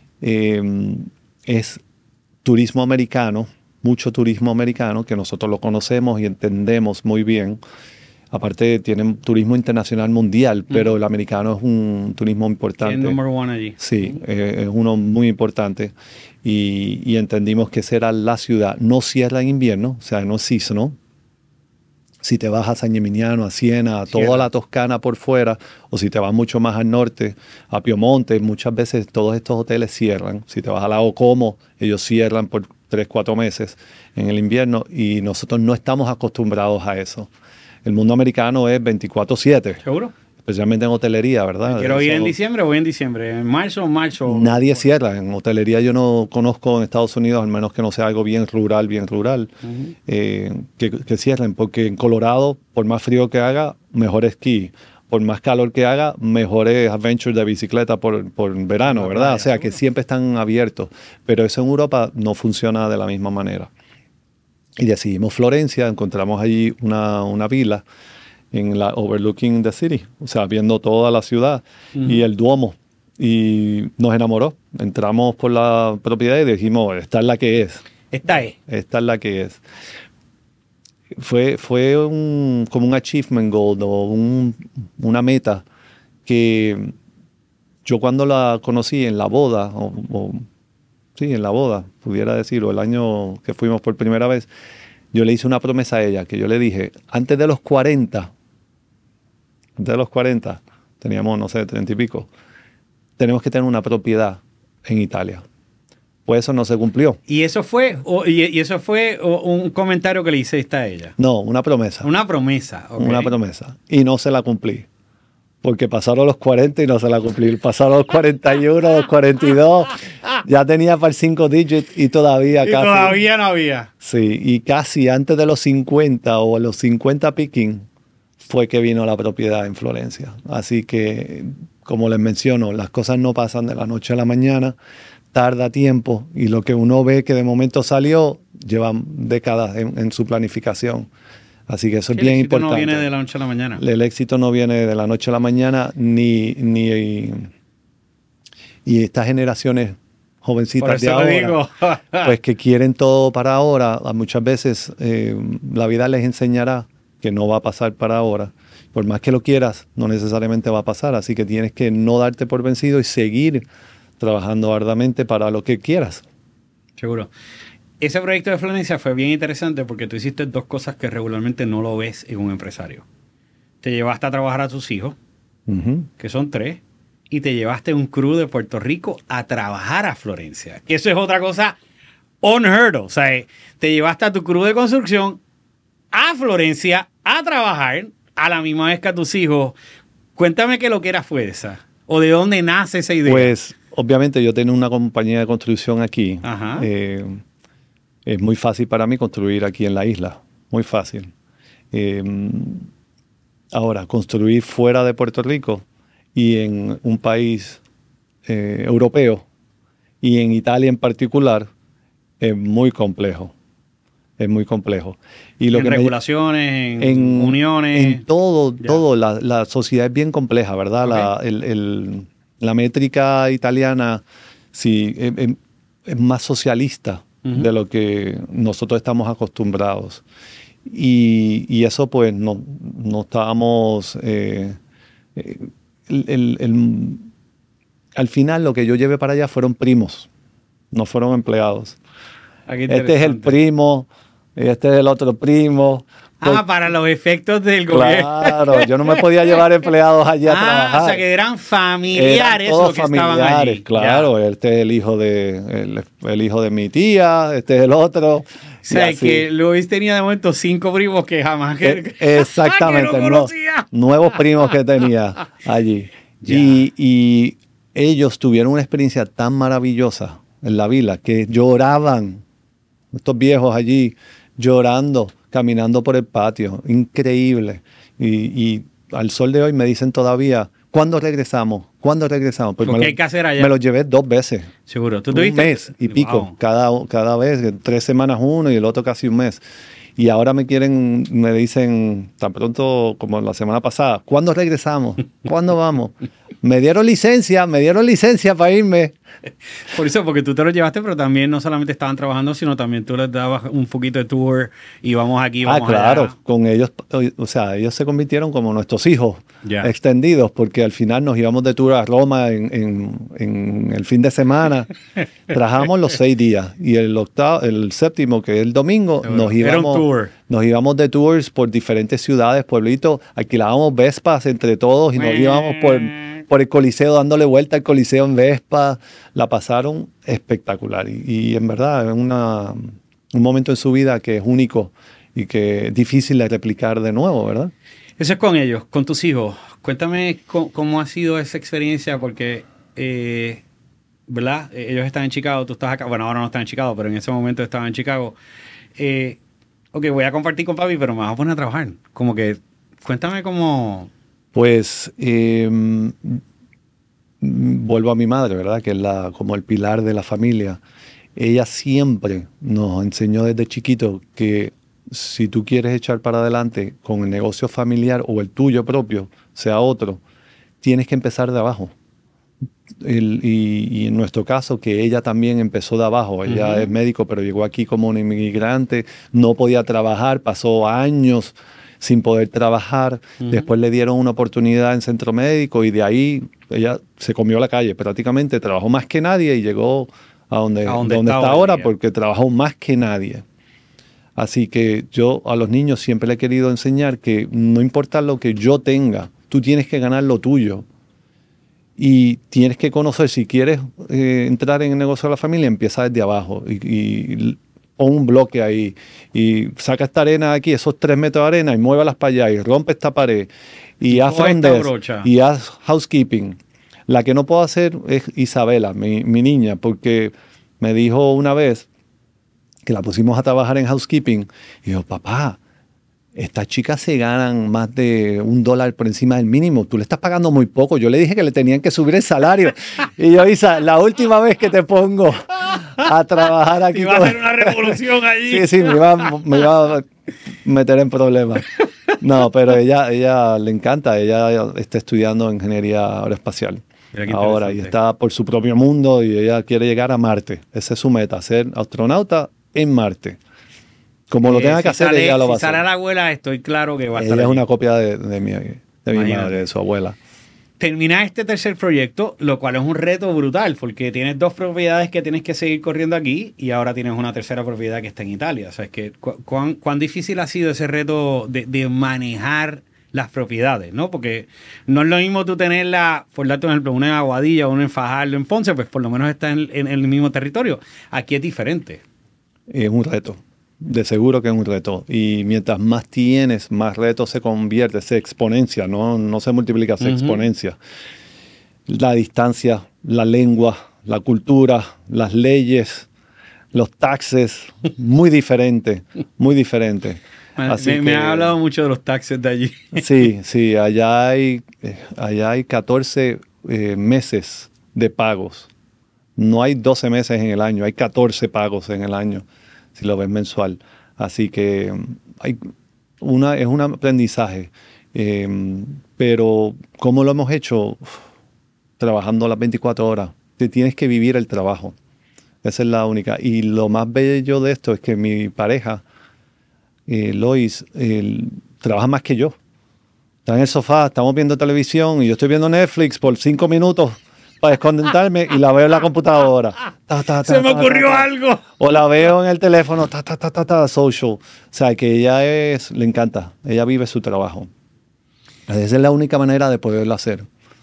es turismo americano, mucho turismo americano que nosotros lo conocemos y entendemos muy bien. Aparte tienen turismo internacional mundial, pero el americano es un turismo importante. Es el number one allí. Sí, es uno muy importante y entendimos que esa era la ciudad. No cierra en invierno, o sea, no es seasonal. Si te vas a San Gimignano, a Siena, a toda la Toscana por fuera, o si te vas mucho más al norte, a Piemonte, muchas veces todos estos hoteles cierran. Si te vas a Lago Como, ellos cierran por 3-4 meses en el invierno y nosotros no estamos acostumbrados a eso. El mundo americano es 24/7. ¿Seguro? Especialmente en hotelería, ¿verdad? Quiero ir en diciembre, voy en diciembre. En marzo. Nadie cierra. En hotelería yo no conozco en Estados Unidos, al menos que no sea algo bien rural, que cierren. Porque en Colorado, por más frío que haga, mejor esquí. Por más calor que haga, mejores adventures de bicicleta por verano, ¿verdad? O sea, que siempre están abiertos. Pero eso en Europa no funciona de la misma manera. Y decidimos Florencia, encontramos allí una vila en la overlooking the city, o sea, viendo toda la ciudad y el Duomo. Y nos enamoró. Entramos por la propiedad y dijimos, esta es la que es. Esta es la que es. Fue como un achievement goal o una meta que yo cuando la conocí en la boda, sí, en la boda, pudiera decir, o el año que fuimos por primera vez, yo le hice una promesa a ella, que yo le dije, antes de los 40, teníamos, no sé, 30 y pico, tenemos que tener una propiedad en Italia. Pues eso no se cumplió. ¿Y eso fue un comentario que le hiciste a ella? No, una promesa. Una promesa. Okay. Una promesa. Y no se la cumplí. Porque pasaron los 40 y no se la cumplí. Pasaron los 41, los 42. Ya tenía para el 5 digits y todavía casi. Y todavía no había. Sí, y casi antes de los 50 o los 50 picking fue que vino la propiedad en Florencia. Así que, como les menciono, las cosas no pasan de la noche a la mañana. Tarda tiempo y lo que uno ve que de momento salió lleva décadas en su planificación. Así que eso es bien importante. El éxito no viene de la noche a la mañana. El éxito no viene de la noche a la mañana y estas generaciones jovencitas de ahora, pues que quieren todo para ahora, muchas veces la vida les enseñará que no va a pasar para ahora. Por más que lo quieras, no necesariamente va a pasar. Así que tienes que no darte por vencido y seguir trabajando arduamente para lo que quieras. Seguro. ese proyecto de Florencia fue bien interesante porque tú hiciste dos cosas que regularmente no lo ves en un empresario. Te llevaste a trabajar a tus hijos, que son 3, y te llevaste un crew de Puerto Rico a trabajar a Florencia. Que eso es otra cosa unheard of. O sea, te llevaste a tu crew de construcción a Florencia a trabajar a la misma vez que a tus hijos. Cuéntame qué lo que era fue esa. ¿O de dónde nace esa idea? Pues, obviamente, yo tengo una compañía de construcción aquí. Es muy fácil para mí construir aquí en la isla. Muy fácil. Ahora, construir fuera de Puerto Rico y en un país europeo y en Italia en particular es muy complejo. Es muy complejo. Y lo en que regulaciones, en uniones. En todo. La sociedad es bien compleja, ¿verdad? Okay. La métrica italiana sí, es más socialista de lo que nosotros estamos acostumbrados. Y eso pues no estábamos... al final lo que yo llevé para allá fueron primos, no fueron empleados. Este es el primo, este es el otro primo. Para los efectos del gobierno. Claro, yo no me podía llevar empleados allá a trabajar. O sea, que eran familiares todos los que estaban allí. Claro, ya. Este es el hijo de mi tía, este es el otro. O sea, que Luis tenía de momento 5 primos que jamás... Exactamente, que no conocía. Nuevos primos que tenía allí. Y ellos tuvieron una experiencia tan maravillosa en la vila que lloraban, estos viejos allí llorando, caminando por el patio, increíble. Y al sol de hoy me dicen todavía, ¿cuándo regresamos? ¿Cuándo regresamos? Pues ¿qué hay que hacer allá? Me lo llevé 2 veces. Seguro. ¿Tú un mes y pico, cada vez, 3 semanas uno y el otro casi un mes. Y ahora me dicen tan pronto como la semana pasada, ¿cuándo regresamos? ¿Cuándo vamos? Me dieron licencia para irme. Por eso, porque tú te los llevaste, pero también no solamente estaban trabajando, sino también tú les dabas un poquito de tour y vamos aquí, vamos allá. Claro, con ellos, o sea, ellos se convirtieron como nuestros hijos extendidos, porque al final nos íbamos de tour a Roma en el fin de semana. Trabajamos los 6 días y el séptimo, que es el domingo, nos íbamos de tours por diferentes ciudades, pueblitos, alquilábamos Vespas entre todos y nos íbamos por el Coliseo, dándole vuelta al Coliseo en Vespa. La pasaron espectacular y en verdad es un momento en su vida que es único y que es difícil de replicar de nuevo, ¿verdad? Eso es con ellos, con tus hijos. Cuéntame cómo ha sido esa experiencia, porque, ¿verdad? Ellos están en Chicago, tú estás acá. Bueno, ahora no están en Chicago, pero en ese momento estaban en Chicago. Ok, voy a compartir con papi, pero me vas a poner a trabajar. Como que, cuéntame cómo... Pues vuelvo a mi madre, ¿verdad? Que es como el pilar de la familia. Ella siempre nos enseñó desde chiquito que si tú quieres echar para adelante con el negocio familiar o el tuyo propio, sea otro, tienes que empezar de abajo. Y en nuestro caso, que ella también empezó de abajo. Ella es médico, pero llegó aquí como una inmigrante, no podía trabajar, pasó años sin poder trabajar. Después le dieron una oportunidad en centro médico y de ahí ella se comió la calle prácticamente, trabajó más que nadie y llegó a donde está ahora porque trabajó más que nadie. Así que yo a los niños siempre le he querido enseñar que no importa lo que yo tenga, tú tienes que ganar lo tuyo y tienes que conocer, si quieres entrar en el negocio de la familia, empieza desde abajo y pon un bloque ahí y saca esta arena de aquí, esos 3 metros de arena y muévalas para allá y rompe esta pared y haz front desk y haz housekeeping. La que no puedo hacer es Isabela, mi niña, porque me dijo una vez que la pusimos a trabajar en housekeeping y yo, papá, estas chicas se ganan más de $1 por encima del mínimo. Tú le estás pagando muy poco. Yo le dije que le tenían que subir el salario. Y yo, Isa, la última vez que te pongo a trabajar aquí. Iba a hacer una revolución allí. Sí, me iba a meter en problemas. No, pero ella le encanta. Ella está estudiando ingeniería aeroespacial ahora y está por su propio mundo y ella quiere llegar a Marte. Esa es su meta, ser astronauta en Marte. Como lo tenga que hacer, ella lo va a hacer. Si sale a la abuela, estoy claro que va a estar Ella es allí. una copia de mi madre, de su abuela. terminas este tercer proyecto, lo cual es un reto brutal, porque tienes 2 propiedades que tienes que seguir corriendo aquí y ahora tienes una tercera propiedad que está en Italia. O sea, es que ¿cuán difícil ha sido ese reto de manejar las propiedades, ¿no? Porque no es lo mismo tú tenerla, por darte un ejemplo, una en Aguadilla o una en Fajardo, en Ponce, pues por lo menos está en el mismo territorio. Aquí es diferente. Es un reto. De seguro que es un reto. Y mientras más tienes, más reto se convierte, se exponencia, no se multiplica, se exponencia. La distancia, la lengua, la cultura, las leyes, los taxes, muy diferente, muy diferente. Me ha hablado mucho de los taxes de allí. Sí, allá hay 14 meses de pagos. No hay 12 meses en el año, hay 14 pagos en el año, si lo ves mensual. Así que es un aprendizaje. Pero ¿cómo lo hemos hecho? Trabajando las 24 horas. Te tienes que vivir el trabajo. Esa es la única. Y lo más bello de esto es que mi pareja, Lois, trabaja más que yo. Está en el sofá, estamos viendo televisión y yo estoy viendo Netflix por 5 minutos para desconectarme y la veo en la computadora. Se me ocurrió algo. O la veo en el teléfono, social. O sea, que ella le encanta. Ella vive su trabajo. Esa es la única manera de poderlo hacer.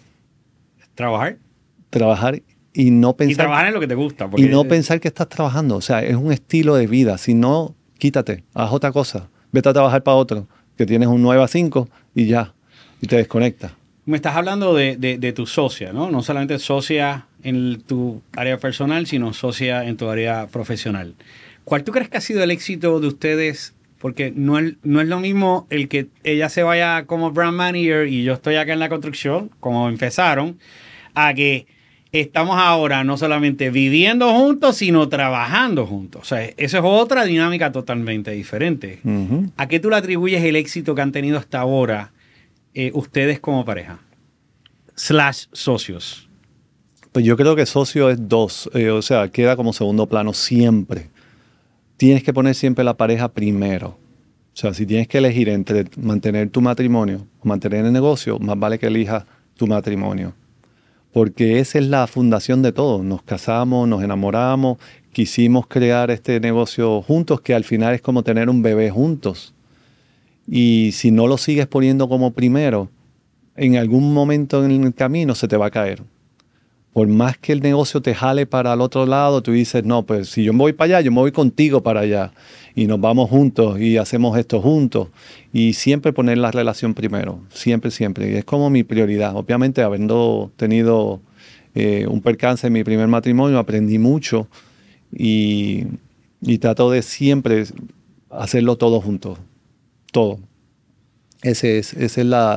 Trabajar y no pensar. Y trabajar en lo que te gusta. Y no pensar que estás trabajando. O sea, es un estilo de vida. Si no, quítate, haz otra cosa. Vete a trabajar para otro, que tienes un 9 a 5 y ya. Y te desconectas. Me estás hablando de tu socia, ¿no? No solamente socia en tu área personal, sino socia en tu área profesional. ¿Cuál tú crees que ha sido el éxito de ustedes? Porque no es lo mismo el que ella se vaya como brand manager y yo estoy acá en la construcción, como empezaron, a que estamos ahora no solamente viviendo juntos, sino trabajando juntos. O sea, eso es otra dinámica totalmente diferente. Uh-huh. ¿A qué tú le atribuyes el éxito que han tenido hasta ahora ustedes como pareja? /socios. Pues yo creo que socio es 2. O sea, queda como segundo plano siempre. Tienes que poner siempre la pareja primero. O sea, si tienes que elegir entre mantener tu matrimonio o mantener el negocio, más vale que elijas tu matrimonio. Porque esa es la fundación de todo. Nos casamos, nos enamoramos, quisimos crear este negocio juntos, que al final es como tener un bebé juntos. Y si no lo sigues poniendo como primero, en algún momento en el camino se te va a caer. Por más que el negocio te jale para el otro lado, tú dices, no, pues si yo me voy para allá, yo me voy contigo para allá. Y nos vamos juntos y hacemos esto juntos. Y siempre poner la relación primero. Siempre, siempre. Y es como mi prioridad. Obviamente, habiendo tenido un percance en mi primer matrimonio, aprendí mucho. Y trato de siempre hacerlo todo juntos. Todo. Esa es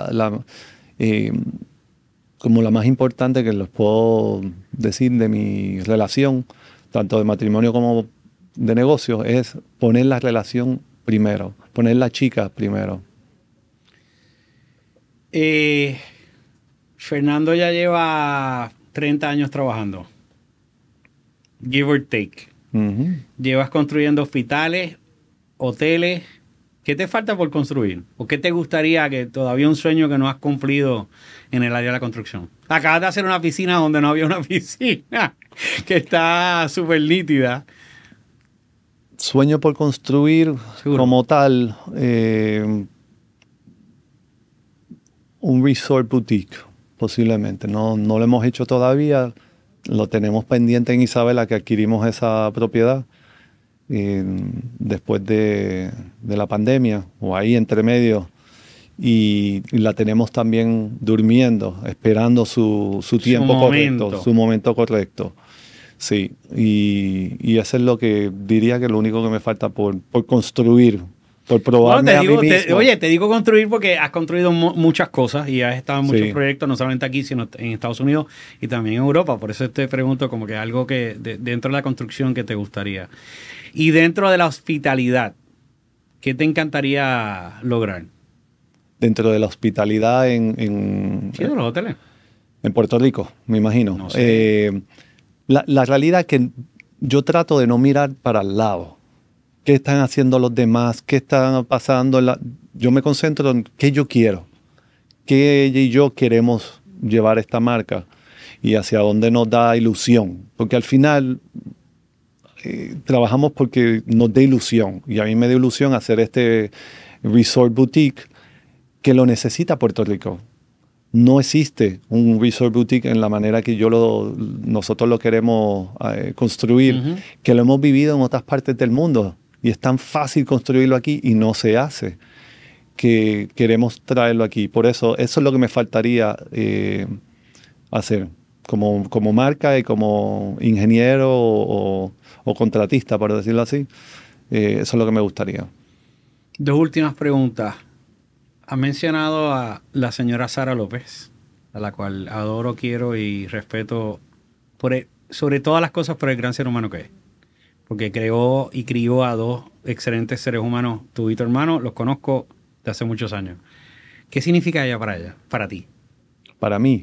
como la más importante que les puedo decir de mi relación, tanto de matrimonio como de negocio, es poner la relación primero, poner la chica primero. Fernando ya lleva 30 años trabajando, give or take. Uh-huh. Llevas construyendo hospitales, hoteles. ¿Qué te falta por construir? ¿O qué te gustaría que todavía un sueño que no has cumplido en el área de la construcción? Acabas de hacer una piscina donde no había una piscina, que está súper nítida. Sueño por construir. ¿Seguro? Como tal, un resort boutique, posiblemente. No lo hemos hecho todavía. Lo tenemos pendiente en Isabela, que adquirimos esa propiedad. Después de la pandemia o ahí entre medio y la tenemos también durmiendo, esperando su tiempo correcto, su momento correcto. Sí, y eso es lo que diría que es lo único que me falta por construir, por probarme a mí mismo. Te digo construir porque has construido muchas cosas y has estado en muchos proyectos, no solamente aquí, sino en Estados Unidos y también en Europa. Por eso te pregunto como que algo que dentro de la construcción que te gustaría. Y dentro de la hospitalidad, ¿qué te encantaría lograr? Dentro de la hospitalidad en sí, de los hoteles. En Puerto Rico, me imagino. No sé. La realidad es que yo trato de no mirar para el lado. ¿Qué están haciendo los demás? ¿Qué están pasando? Yo me concentro en qué yo quiero. ¿Qué ella y yo queremos llevar esta marca y hacia dónde nos da ilusión. Porque al final trabajamos porque nos da ilusión. Y a mí me da ilusión hacer este resort boutique que lo necesita Puerto Rico. No existe un resort boutique en la manera que nosotros lo queremos construir, que lo hemos vivido en otras partes del mundo. Y es tan fácil construirlo aquí y no se hace, que queremos traerlo aquí. Por eso es lo que me faltaría hacer como marca y como ingeniero o contratista, por decirlo así. Eso es lo que me gustaría. 2 últimas preguntas. Ha mencionado a la señora Sara López, a la cual adoro, quiero y respeto sobre todas las cosas por el gran ser humano que es. Porque creó y crió a 2 excelentes seres humanos. Tú y tu hermano los conozco de hace muchos años. ¿Qué significa ella, para ti? Para mí,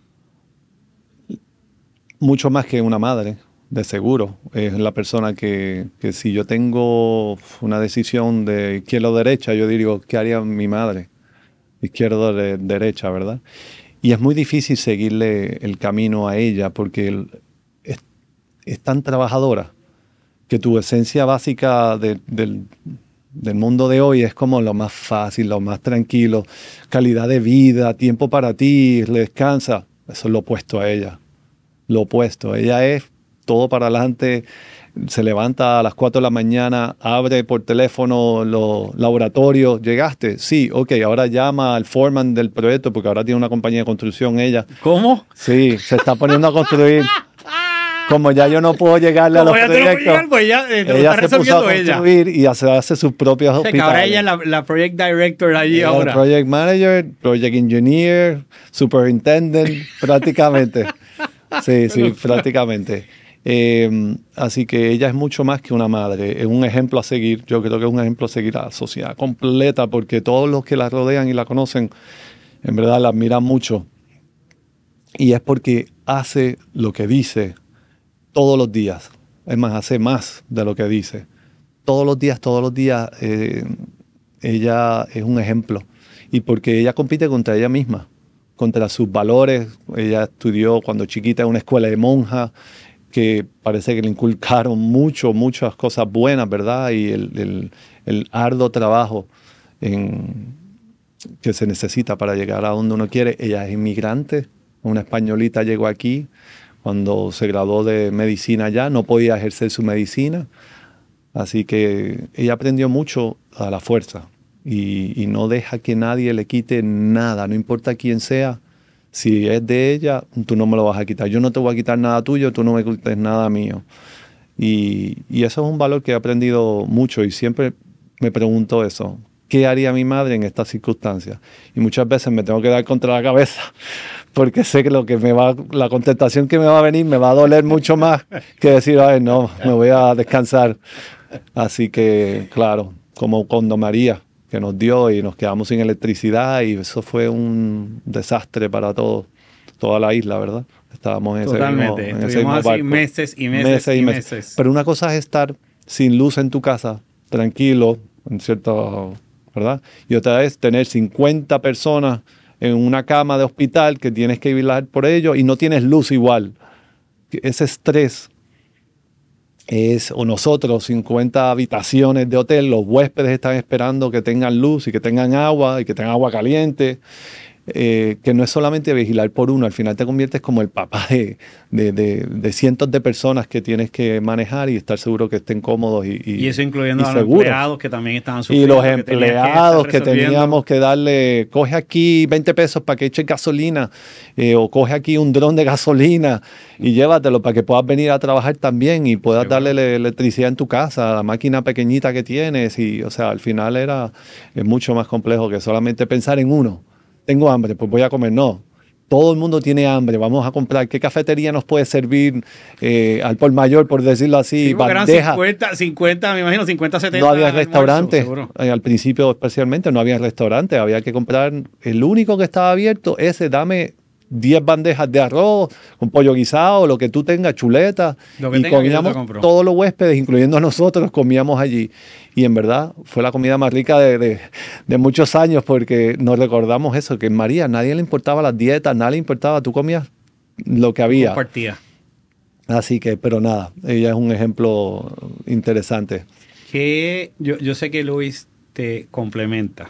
mucho más que una madre, de seguro. Es la persona que si yo tengo una decisión de izquierda o derecha, yo digo, ¿qué haría mi madre? Izquierda o derecha, ¿verdad? Y es muy difícil seguirle el camino a ella porque es tan trabajadora que tu esencia básica del mundo de hoy es como lo más fácil, lo más tranquilo, calidad de vida, tiempo para ti, descansa. Eso es lo opuesto a ella. Lo opuesto. Ella es todo para adelante, se levanta a las 4 de la mañana, abre por teléfono los laboratorios. ¿Llegaste? Sí, ok, ahora llama al foreman del proyecto porque ahora tiene una compañía de construcción ella. ¿Cómo? Sí, se está poniendo a construir. Como ya yo no puedo llegarle a los proyectos, pues ella se puso a construir y hace sus propios hospitales. Ahora ella es la project director allí ahora. Project manager, project engineer, superintendent, prácticamente. Sí, prácticamente. Así que ella es mucho más que una madre. Es un ejemplo a seguir. Yo creo que es un ejemplo a seguir a la sociedad completa porque todos los que la rodean y la conocen, en verdad la admiran mucho. Y es porque hace lo que dice todos los días. Es más, hace más de lo que dice. Todos los días, ella es un ejemplo. Y porque ella compite contra ella misma, contra sus valores. Ella estudió cuando chiquita en una escuela de monjas, que parece que le inculcaron muchas cosas buenas, ¿verdad? Y el arduo trabajo que se necesita para llegar a donde uno quiere. Ella es inmigrante, una españolita llegó aquí. Cuando se graduó de medicina allá, no podía ejercer su medicina. Así que ella aprendió mucho a la fuerza y no deja que nadie le quite nada, no importa quién sea. Si es de ella, tú no me lo vas a quitar. Yo no te voy a quitar nada tuyo, tú no me quites nada mío. Y eso es un valor que he aprendido mucho y siempre me pregunto eso. ¿Qué haría mi madre en estas circunstancias? Y muchas veces me tengo que dar contra la cabeza porque sé que la contestación que me va a venir me va a doler mucho más que decir, ay, no, me voy a descansar. Así que, claro, como cuando María, que nos dio y nos quedamos sin electricidad y eso fue un desastre para toda la isla, ¿verdad? Estábamos en ese mismo así meses y meses. Pero una cosa es estar sin luz en tu casa, tranquilo, en cierto, ¿verdad? Y otra es tener 50 personas en una cama de hospital que tienes que vigilar por ellos y no tienes luz igual. Ese estrés o nosotros, 50 habitaciones de hotel, los huéspedes están esperando que tengan luz y que tengan agua caliente. Que no es solamente vigilar por uno, al final te conviertes como el papá de cientos de personas que tienes que manejar y estar seguro que estén cómodos y eso incluyendo a los seguros. Empleados que también estaban sufriendo. Y los empleados que teníamos que darle, coge aquí 20 pesos para que eches gasolina o coge aquí un dron de gasolina y llévatelo para que puedas venir a trabajar también y puedas darle electricidad en tu casa, a la máquina pequeñita que tienes. Y, o sea, al final es mucho más complejo que solamente pensar en uno. Tengo hambre, pues voy a comer. No, todo el mundo tiene hambre. Vamos a comprar. ¿Qué cafetería nos puede servir al por mayor, por decirlo así? Sí, bandeja. Eran 50, me imagino, 50, 70. No había restaurantes. Al principio especialmente no había restaurantes. Había que comprar. El único que estaba abierto, dame 10 bandejas de arroz, con pollo guisado, lo que tú tengas, chuleta. Lo que y tenga, comíamos, todos los huéspedes, incluyendo a nosotros, comíamos allí. Y en verdad fue la comida más rica de muchos años, porque nos recordamos eso, que en María nadie le importaba las dietas, nadie le importaba, tú comías lo que había. Compartía. Así que, pero nada, ella es un ejemplo interesante. Que yo sé que Luis te complementa.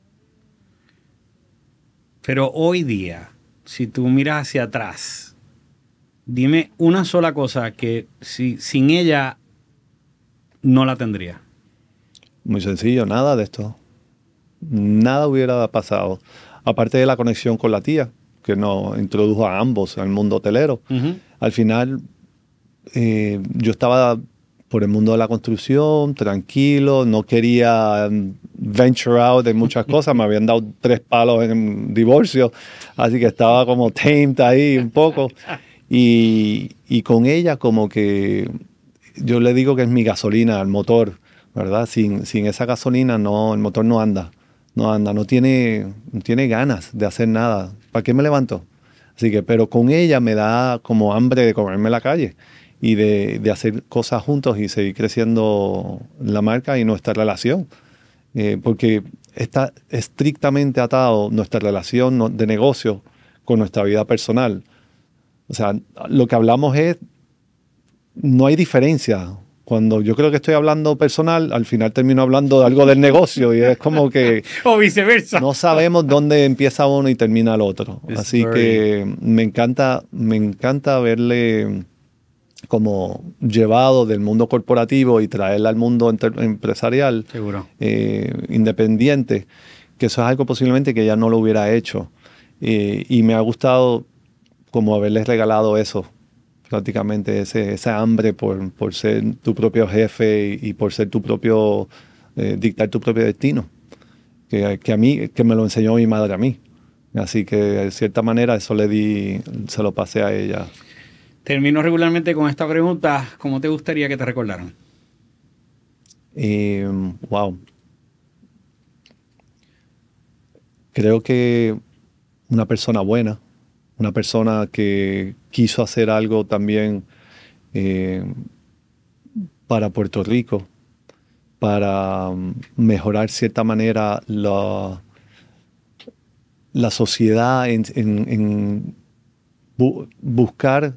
Pero hoy día, si tú miras hacia atrás, dime una sola cosa que sin ella no la tendría. Muy sencillo, nada de esto. Nada hubiera pasado. Aparte de la conexión con la tía, que nos introdujo a ambos al mundo hotelero. Uh-huh. Al final, yo estaba por el mundo de la construcción, tranquilo, no quería venture out en muchas cosas, me habían dado 3 palos en divorcio, así que estaba como tamed ahí un poco. Y con ella como que yo le digo que es mi gasolina, el motor, ¿verdad? Sin esa gasolina no, el motor no anda, no tiene ganas de hacer nada. ¿Para qué me levanto? Así que, pero con ella me da como hambre de comerme la calle y de hacer cosas juntos y seguir creciendo la marca y nuestra relación. Porque está estrictamente atado nuestra relación de negocio con nuestra vida personal. O sea, lo que hablamos es, no hay diferencia. Cuando yo creo que estoy hablando personal, al final termino hablando de algo del negocio y es como que... o viceversa. No sabemos dónde empieza uno y termina el otro. Así que me encanta verle como llevado del mundo corporativo y traerla al mundo empresarial. Seguro. Independiente, que eso es algo posiblemente que ella no lo hubiera hecho. Y me ha gustado como haberles regalado eso, prácticamente esa hambre por ser tu propio jefe y por ser tu propio, dictar tu propio destino, que a mí, que me lo enseñó mi madre a mí. Así que de cierta manera eso se lo pasé a ella. Termino regularmente con esta pregunta: ¿cómo te gustaría que te recordaran? Wow. Creo que una persona buena, una persona que quiso hacer algo también para Puerto Rico, para mejorar de cierta manera la sociedad en buscar.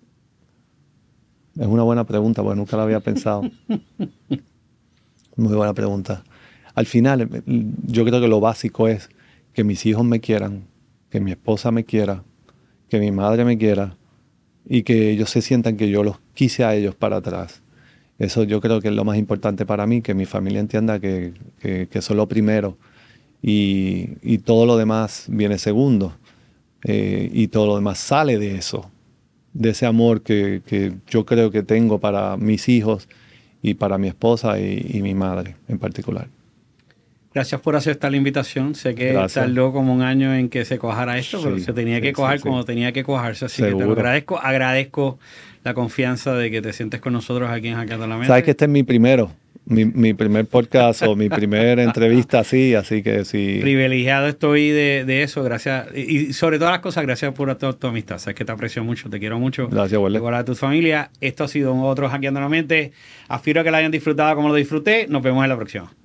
Es una buena pregunta, porque nunca la había pensado. Muy buena pregunta. Al final, yo creo que lo básico es que mis hijos me quieran, que mi esposa me quiera, que mi madre me quiera y que ellos se sientan que yo los quise a ellos para atrás. Eso yo creo que es lo más importante para mí, que mi familia entienda que eso es lo primero y todo lo demás viene segundo. Y todo lo demás sale de eso, de ese amor que yo creo que tengo para mis hijos y para mi esposa y mi madre en particular. Gracias por aceptar la invitación. Sé que tardó como un año en que se cuajara esto, pero se tenía que cuajar como tenía que cuajarse. Así que te lo agradezco. Agradezco la confianza de que te sientes con nosotros aquí en Hackeando la Mente. Sabes que este es mi primero. Mi primer podcast o mi primera entrevista así que sí. Privilegiado estoy de eso, gracias. Y sobre todas las cosas, gracias por tu amistad. Sabes que te aprecio mucho, te quiero mucho. Gracias, Wale. Igual a tu familia. Esto ha sido otro Hackeando la Mente. Aspiro a que la hayan disfrutado como lo disfruté. Nos vemos en la próxima.